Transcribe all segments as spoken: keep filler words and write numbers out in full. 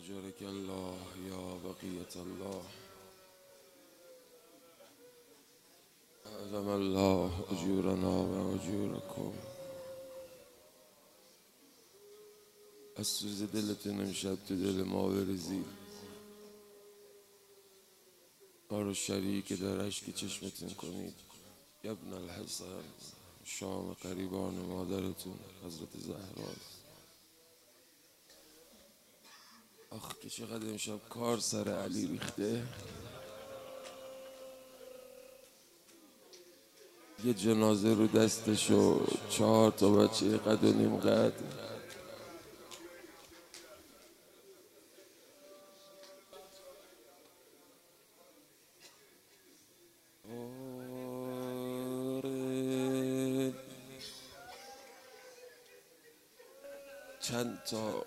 أجرك الله يا بقية الله. أعظم الله أجورنا و أجوركم. از سوز دلتون امشب تو دل ما بریزید، ما رو شریک در اشک چشمتون کنید. ابن الحسن، شام قریبان مادرتون حضرت زهراست. آخ که چقدر امشب کار سر علی ریخته. یه جنازه رو دستش و چهار تا بچه قد و نیم قد. چند تا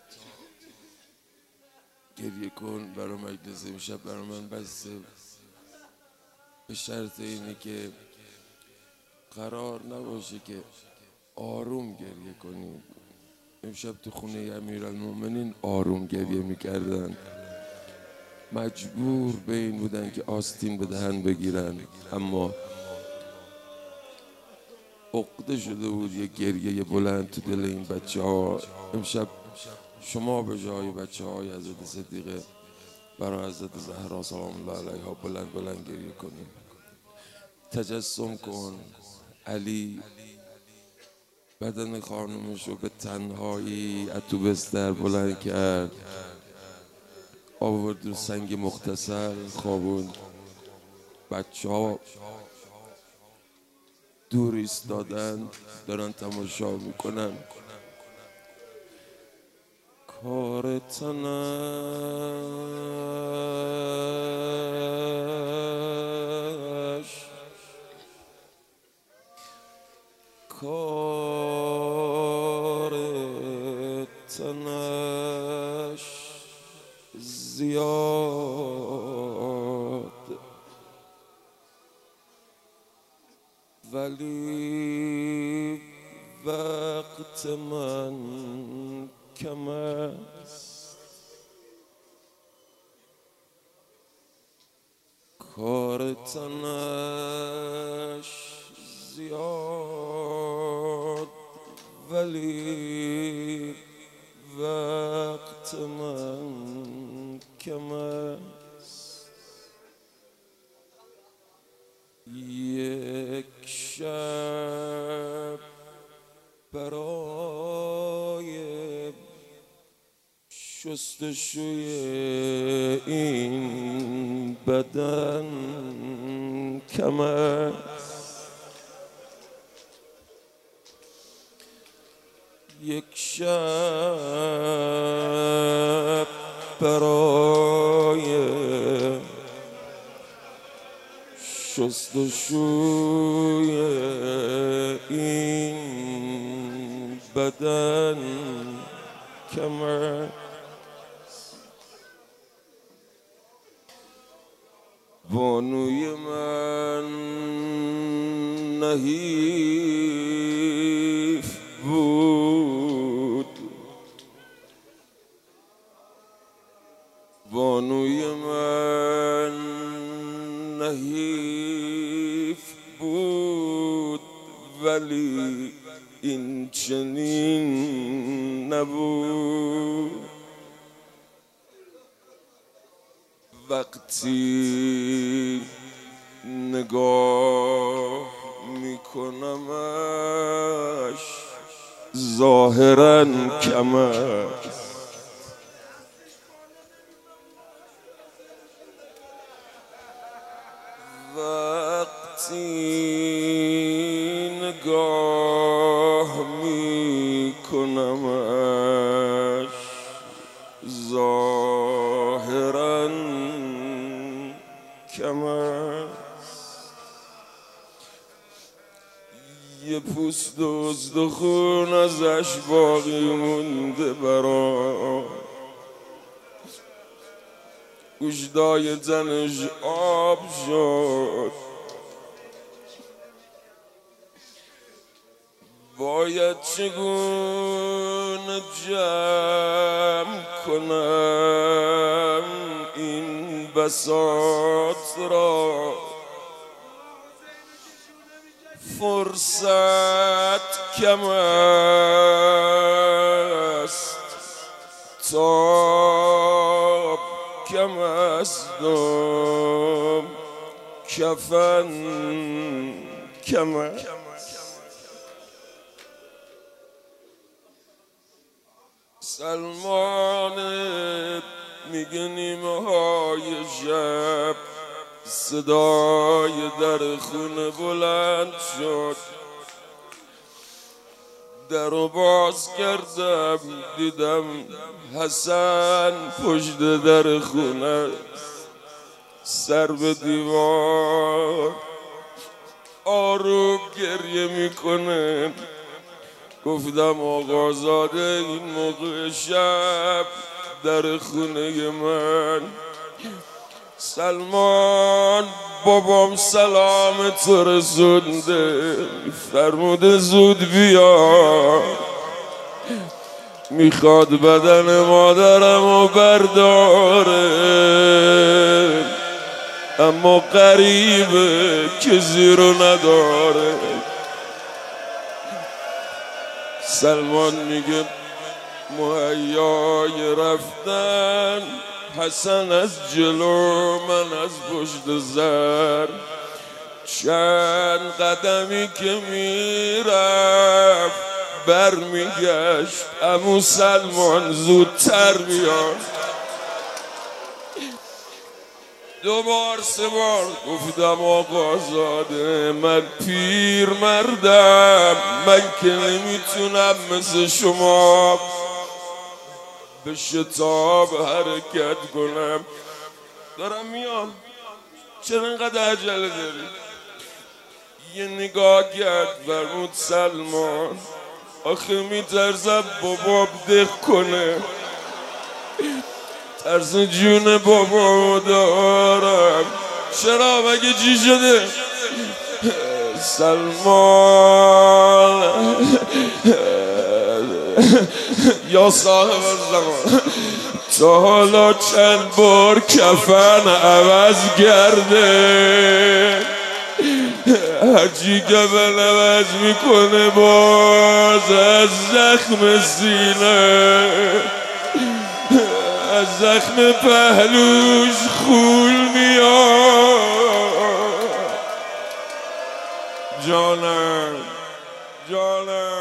گریه کن برای مجلس امشب برای من بسته، به شرط اینه که قرار نباشه که آروم گریه کنید. امشب تو خونه امیرالمومنین آروم گریه میکردن، مجبور به این بودن که آستین به دهن بگیرن، اما عقده شده بود یه گریه بلند تو دل این بچه ها. امشب شما به جای بچه های حضرت صدیقه برای حضرت زهرا سلام الله علیها بلند بلند گریه کنیم. تجسم کن علی بدن خانومش رو به تنهایی از تو بستر بلند کرد، آورد رو سنگ مختصر خوابوند. بچه ها دور ایستادن دارن تماشا میکنن. کار تنش کار تنش زیاد، ولی وقت من کم است. کار تنش زیاد، ولی وقت من کم است. یک شب برای شستشوی این بدن کم است. یک شب برای شستشوی این بدن کم است. بانوی من نحیف بود، بانوی من نحیف بود، ولی این چنین نبود. وقتی نگاه میکنمش ظاهراً کم است. وقتی نگاه میکنمش ظاهراً کم است. یه پوست و استخون ازش باقی مونده برام، گوشتای تنش آب شد. باید چگونه جمع کنم بساط را فرصت کم است، تاب کم است و کفن کم است. سلمان میگه نیمه های شب صدای در خونه بلند شد، در و باز کردم دیدم حسن پشت در خونه سر به دیوار آروم گریه میکنه. گفتم آقازاده این موقع شب در خونه من. سلمان بابام سلام تو رسونده، فرموده زود بیا، میخواد بدن مادرمو برداره، اما غریبه کسی رو نداره. سلمان میگه مهیای رفتن، حسن از جلو من از پشت زر. چند قدمی که میرفت بر میگشت عمو سلمان زودتر بیا. دو بار سه بار گفتم آقازاده من پیر مردم، من که نمیتونم مثل شما به شتاب حرکت کنم. دارم میام، چرا اینقدر عجله داری؟ یه نگاه کرد فرمود سلمان آخه میترسم بابام دق کنه، ترس جون بابامو دارم. چرا مگه چی شده؟ سلمان یا صاحب الزمان تا حالا چند بار کفن عوض کرده، هرچی کفن عوض میکنه باز از زخم سینه، از زخم پهلوش خون میاد. جانم جانم